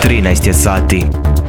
13 je sati.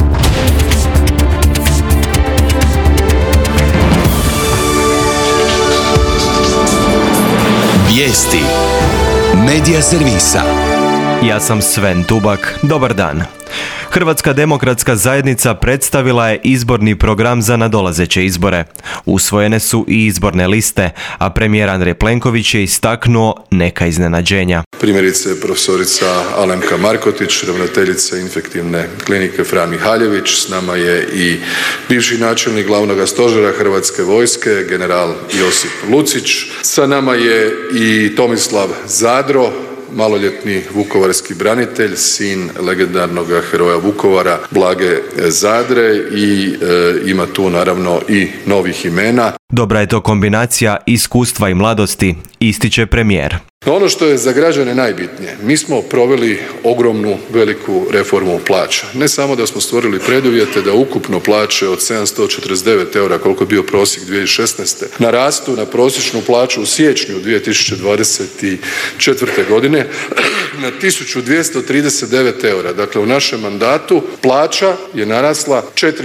Vijesti Medija servisa. Ja sam Sven Tubak. Dobar dan. Hrvatska demokratska zajednica predstavila je izborni program za nadolazeće izbore. Usvojene su i izborne liste, a premijer Andrej Plenković je istaknuo neka iznenađenja. Primjerice profesorica Alemka Markotić, ravnateljica infektivne klinike Fran Mihaljević, s nama je i bivši načelnik glavnog stožera Hrvatske vojske, general Josip Lucić, sa nama je i Tomislav Zadro, maloljetni vukovarski branitelj, sin legendarnog heroja Vukovara Blage Zadre i ima tu naravno i novih imena. Dobra je to kombinacija iskustva i mladosti, ističe premijer. Ono što je za građane najbitnije, mi smo proveli ogromnu, veliku reformu plaća. Ne samo da smo stvorili preduvjete da ukupno plaće od 749 eura, koliko je bio prosjek 2016. narastu na prosječnu plaću u siječnju 2024. godine na 1239 eura. Dakle, u našem mandatu plaća je narasla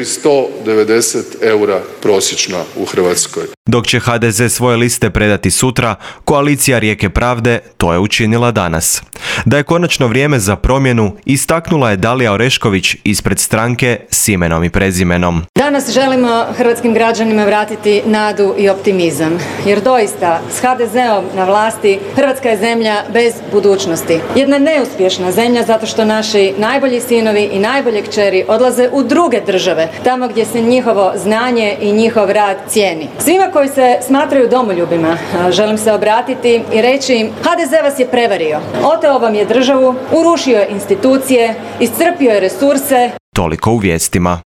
490 eura prosječna u Hrvatskoj. Dok će HDZ svoje liste predati sutra, koalicija Rijeke pravde to je učinila danas. Da je konačno vrijeme za promjenu, istaknula je Dalija Orešković ispred stranke s imenom i prezimenom. Danas želimo hrvatskim građanima vratiti nadu i optimizam, jer doista s HDZ-om na vlasti Hrvatska je zemlja bez budućnosti. Jedna neuspješna zemlja zato što naši najbolji sinovi i najbolje kćeri odlaze u druge države, tamo gdje se njihovo znanje i njihov rad cijeni. Svima koji se smatraju domoljubima želim se obratiti i reći im: HDZ vas je prevario, oteo vam je državu, urušio je institucije, iscrpio je resurse. Toliko u vijestima.